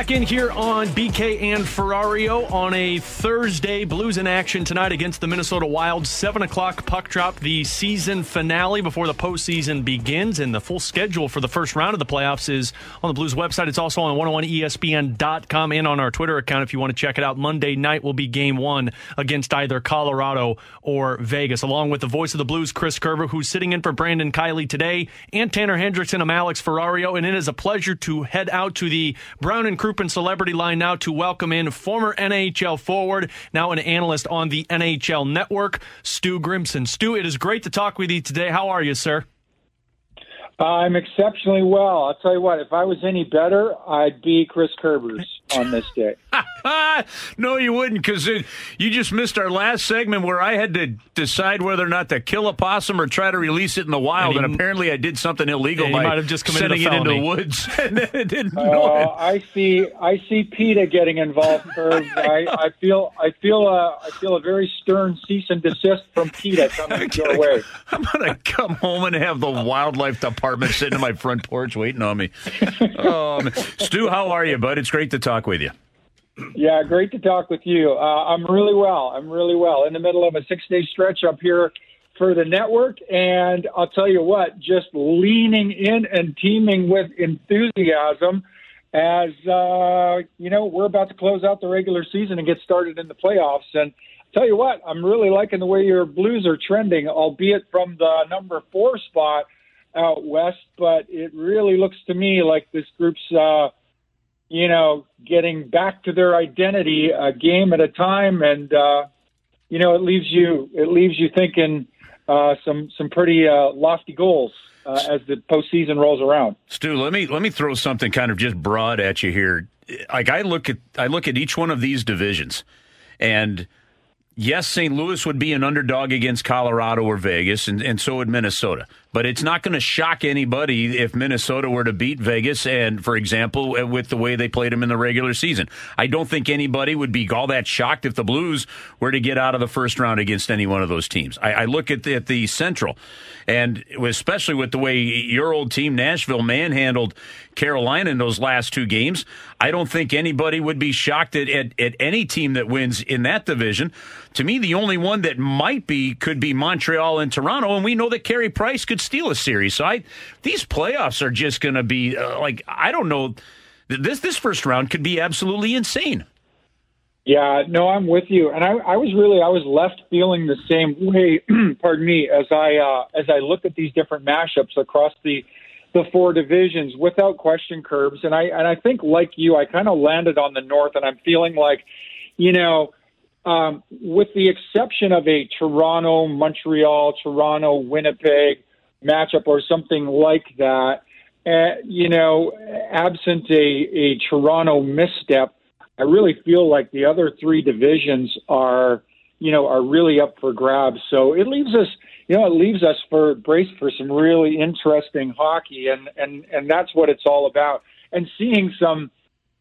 back in here on BK and Ferrario on a Thursday. Blues in action tonight against the Minnesota Wild. 7 o'clock puck drop, the season finale before the postseason begins. And the full schedule for the first round of the playoffs is on the Blues website. It's also on 101ESPN.com and on our Twitter account if you want to check it out. Monday night will be game one against either Colorado or Vegas. Along with the voice of the Blues, Chris Kerber, who's sitting in for Brandon Kiley today, and Tanner Hendrickson. I'm Alex Ferrario, and it is a pleasure to head out to the Brown and Crouppen Celebrity Line now to welcome in former NHL forward, now an analyst on the NHL Network, Stu Grimson. Stu, it is great to talk with you today. How are you, sir? I'm exceptionally well. I'll tell you what, if I was any better, I'd be Chris Kerber's on this day. No, you wouldn't, because you just missed our last segment where I had to decide whether or not to kill a possum or try to release it in the wild, and apparently I did something illegal by might have just sending it into the woods. And didn't know it. I see PETA getting involved, Herb. I feel a very stern cease and desist from PETA coming your way. I'm going to come home and have the wildlife department sitting on my front porch waiting on me. Stu, how are you, bud? It's great to talk with you. Yeah, great to talk with you. I'm really well. In the middle of a 6-day stretch up here for the network, and I'll tell you what, just leaning in and teeming with enthusiasm as, we're about to close out the regular season and get started in the playoffs. And I'll tell you what, I'm really liking the way your Blues are trending, albeit from the number 4 spot out west, but it really looks to me like this group's getting back to their identity a game at a time, and it leaves you thinking some pretty lofty goals as the postseason rolls around. Stu, let me throw something kind of just broad at you here. Like I look at each one of these divisions, and yes, St. Louis would be an underdog against Colorado or Vegas, and so would Minnesota. But it's not going to shock anybody if Minnesota were to beat Vegas, and, for example, with the way they played them in the regular season. I don't think anybody would be all that shocked if the Blues were to get out of the first round against any one of those teams. I look at the Central, and especially with the way your old team, Nashville, manhandled Carolina in those last 2 games, I don't think anybody would be shocked at any team that wins in that division. To me, the only one that could be Montreal and Toronto, and we know that Carey Price could steal a series. So these playoffs are just going to be I don't know. This first round could be absolutely insane. Yeah, no, I'm with you, and I was left feeling the same way. Pardon me, as I looked at these different matchups across the 4 divisions, without question, Curbs, and I think like you, I kind of landed on the North, and I'm feeling like, with the exception of a Toronto, Montreal, Toronto, Winnipeg matchup or something like that, absent a Toronto misstep, I really feel like the other 3 divisions are really up for grabs. So it leaves us braced for some really interesting hockey, and that's what it's all about. And seeing some,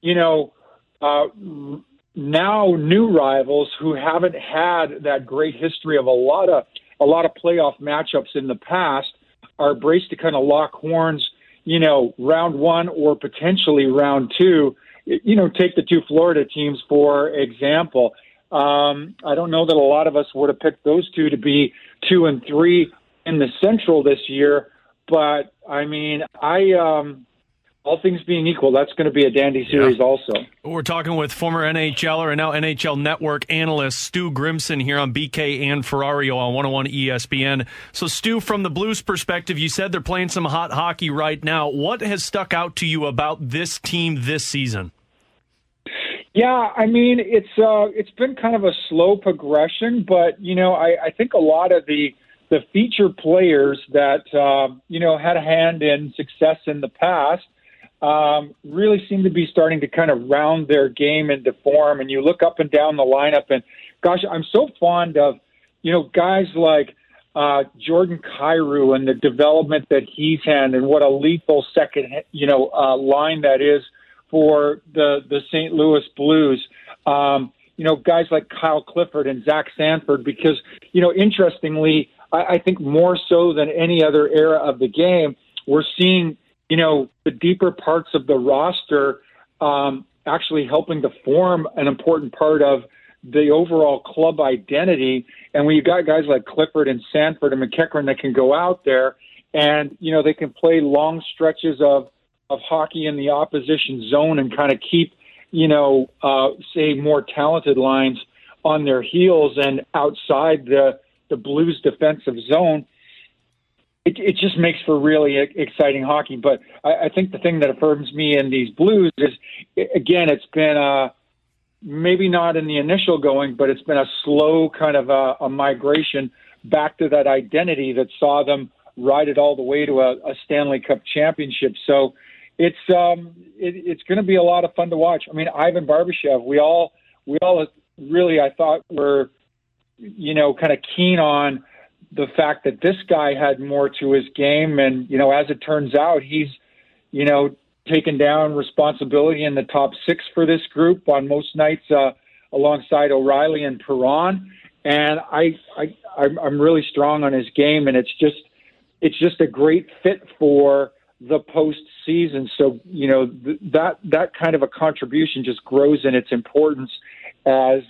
now new rivals who haven't had that great history of a lot of playoff matchups in the past are braced to kind of lock horns, round 1 or potentially round 2. Take the 2 Florida teams, for example. I don't know that a lot of us would have picked those 2 to be 2 and 3 in the Central this year, but I mean, all things being equal, that's going to be a dandy series also. We're talking with former NHLer and now NHL Network analyst Stu Grimson here on BK and Ferrario on 101 ESPN. So, Stu, from the Blues' perspective, you said they're playing some hot hockey right now. What has stuck out to you about this team this season? Yeah, I mean, it's been kind of a slow progression, but, I think a lot of the feature players that, had a hand in success in the past really seem to be starting to kind of round their game into form. And you look up and down the lineup, and gosh, I'm so fond of, guys like Jordan Kyrou and the development that he's had, and what a lethal second, line that is for the St. Louis Blues. Guys like Kyle Clifford and Zach Sanford, because, interestingly, I think more so than any other era of the game, we're seeing, the deeper parts of the roster actually helping to form an important part of the overall club identity. And when you got guys like Clifford and Sanford and McEachran that can go out there and, they can play long stretches of hockey in the opposition zone and kind of keep, say, more talented lines on their heels and outside the Blues defensive zone, it just makes for really exciting hockey. But I think the thing that affirms me in these Blues is, again, it's been maybe not in the initial going, but it's been a slow kind of a migration back to that identity that saw them ride it all the way to a Stanley Cup championship. So it's going to be a lot of fun to watch. I mean, Ivan Barbashev, we all really, I thought, were, kind of keen on the fact that this guy had more to his game. And, as it turns out, he's, taken down responsibility in the top six for this group on most nights, alongside O'Reilly and Perron. And I'm really strong on his game, and it's just a great fit for the postseason. So, that kind of a contribution just grows in its importance as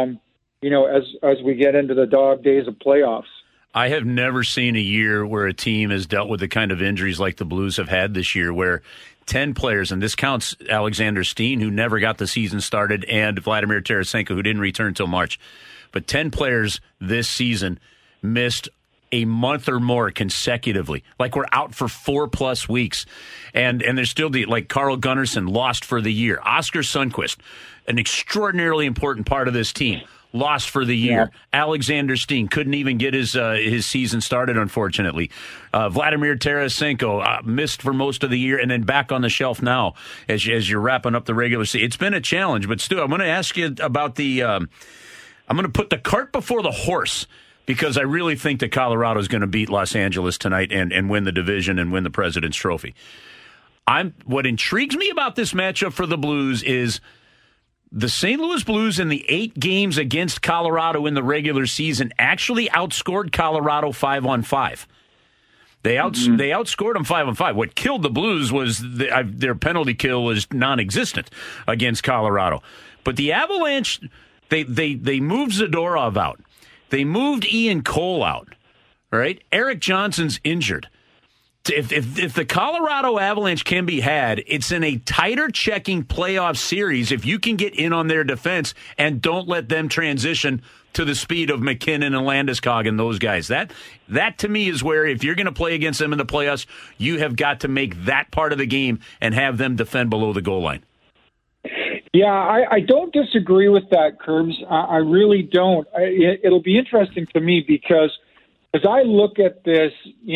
we get into the dog days of playoffs. I have never seen a year where a team has dealt with the kind of injuries like the Blues have had this year, where 10 players, and this counts Alexander Steen, who never got the season started, and Vladimir Tarasenko, who didn't return until March. But 10 players this season missed a month or more consecutively. Like, we're out for 4+ weeks. And there's still like Carl Gunnarsson lost for the year. Oscar Sundqvist, an extraordinarily important part of this team, lost for the year. Yeah. Alexander Steen couldn't even get his season started, unfortunately. Vladimir Tarasenko missed for most of the year and then back on the shelf now as you're wrapping up the regular season. It's been a challenge. But, Stu, I'm going to ask you about I'm going to put the cart before the horse, because I really think that Colorado is going to beat Los Angeles tonight and win the division and win the President's Trophy. What intrigues me about this matchup for the Blues is the St. Louis Blues in the 8 games against Colorado in the regular season actually outscored Colorado 5-on-5. They outscored them 5-on-5. What killed the Blues was their penalty kill was non-existent against Colorado. But the Avalanche, they moved Zadorov out. They moved Ian Cole out. Right? Eric Johnson's injured. If the Colorado Avalanche can be had, it's in a tighter checking playoff series if you can get in on their defense and don't let them transition to the speed of McKinnon and Landeskog and those guys. That to me is where, if you're going to play against them in the playoffs, you have got to make that part of the game and have them defend below the goal line. Yeah, I don't disagree with that, Curbs. I really don't. It'll be interesting to me because as I look at this,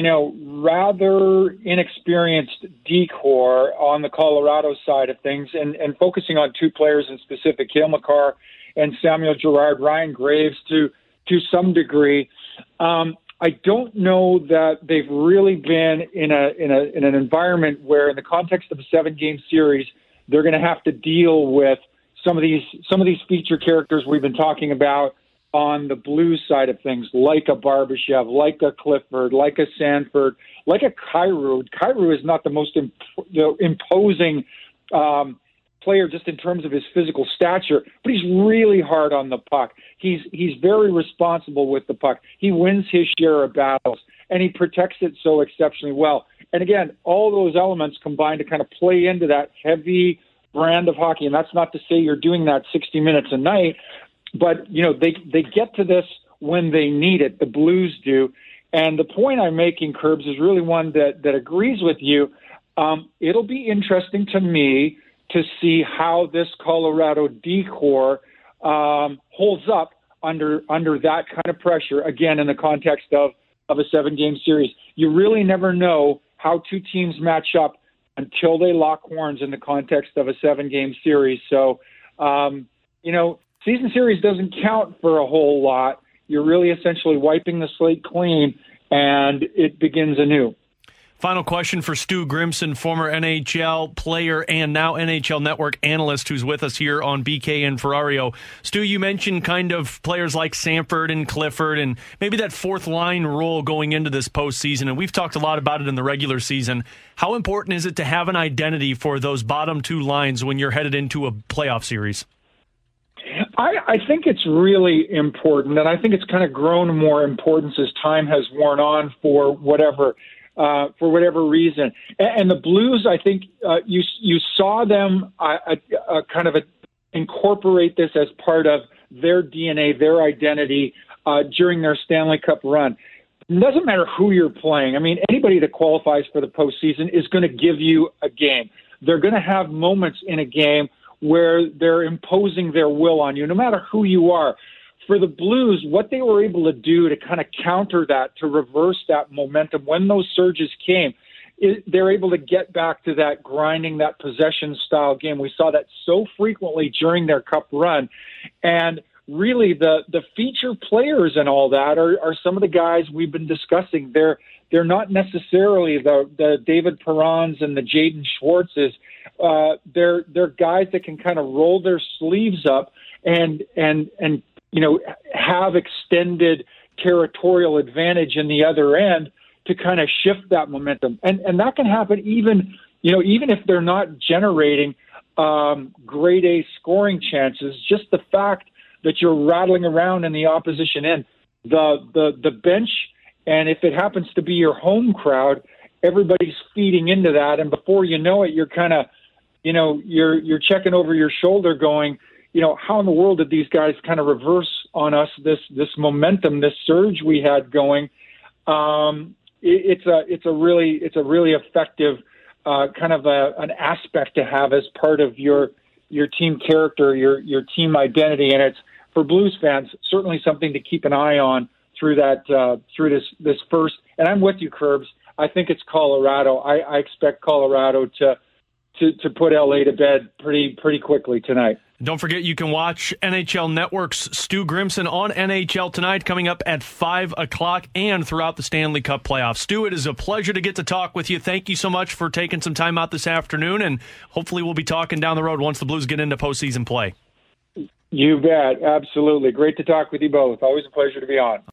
rather inexperienced decor on the Colorado side of things and focusing on 2 players in specific, Cale Makar and Samuel Girard, Ryan Graves to some degree, I don't know that they've really been in an environment where, in the context of a 7-game series, they're going to have to deal with some of these feature characters we've been talking about on the Blues side of things, like a Barbashev, like a Clifford, like a Sanford, like a Kyrou. Kyrou is not the most imposing player just in terms of his physical stature, but he's really hard on the puck. He's very responsible with the puck. He wins his share of battles, and he protects it so exceptionally well. And again, all those elements combine to kind of play into that heavy brand of hockey. And that's not to say you're doing that 60 minutes a night, but, they get to this when they need it. The Blues do. And the point I'm making, Curbs, is really one that agrees with you. It'll be interesting to me to see how this Colorado decor holds up under that kind of pressure, again, in the context of a 7-game series. You really never know how 2 teams match up until they lock horns in the context of a 7-game series. So, season series doesn't count for a whole lot. You're really essentially wiping the slate clean, and it begins anew. Final question for Stu Grimson, former NHL player and now NHL Network analyst who's with us here on BK and Ferrario. Stu, you mentioned kind of players like Sanford and Clifford and maybe that fourth line role going into this postseason, and we've talked a lot about it in the regular season. How important is it to have an identity for those bottom two lines when you're headed into a playoff series? I think it's really important, and I think it's kind of grown more importance as time has worn on for whatever reason. And the Blues, I think you saw them incorporate this as part of their DNA, their identity during their Stanley Cup run. It doesn't matter who you're playing. I mean, anybody that qualifies for the postseason is going to give you a game. They're going to have moments in a game where they're imposing their will on you, no matter who you are. For the Blues, what they were able to do to kind of counter that, to reverse that momentum when those surges came, they're able to get back to that grinding, that possession-style game. We saw that so frequently during their Cup run. And really, the feature players and all that are some of the guys we've been discussing. They're not necessarily the David Perrons and the Jaden Schwartzes. They're guys that can kind of roll their sleeves up and have extended territorial advantage in the other end to kind of shift that momentum. And that can happen even if they're not generating grade A scoring chances. Just the fact that you're rattling around in the opposition end, the bench, and if it happens to be your home crowd, everybody's feeding into that. And before you know it, you're kind of, you're checking over your shoulder going, how in the world did these guys kind of reverse on us this momentum, this surge we had going? It's a really effective kind of an aspect to have as part of your team character, your team identity, and it's for Blues fans certainly something to keep an eye on through this first. And I'm with you, Curbs. I think it's Colorado. I expect Colorado to put LA to bed pretty quickly tonight. Don't forget, you can watch NHL Network's Stu Grimson on NHL Tonight coming up at 5 o'clock and throughout the Stanley Cup playoffs. Stu, it is a pleasure to get to talk with you. Thank you so much for taking some time out this afternoon, and hopefully we'll be talking down the road once the Blues get into postseason play. You bet. Absolutely. Great to talk with you both. Always a pleasure to be on.